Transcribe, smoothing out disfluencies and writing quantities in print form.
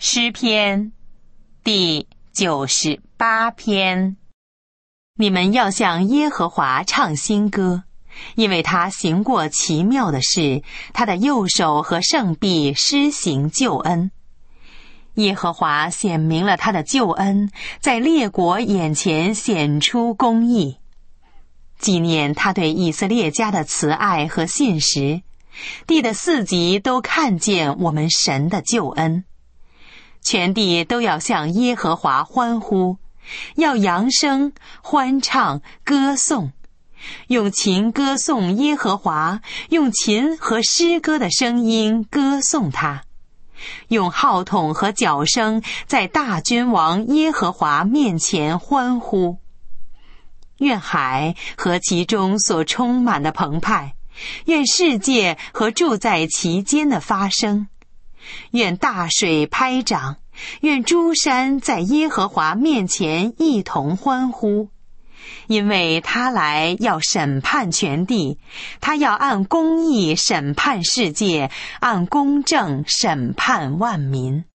诗篇第98篇。你们要向耶和华唱新歌，因为他行过奇妙的事，他的右手和圣臂施行救恩。耶和华显明了他的救恩，在列国眼前显出公义，纪念他对以色列家的慈爱和信实。地的四极都看见我们神的救恩。全地都要向耶和华欢呼，要扬声欢唱歌颂，用琴歌颂耶和华，用琴和诗歌的声音歌颂他，用号筒和角声在大君王耶和华面前欢呼。愿海和其中所充满的澎湃，愿世界和住在其间的发声，愿大水拍掌，愿诸山在耶和华面前一同欢呼。因为他来要审判全地，他要按公义审判世界，按公正审判万民。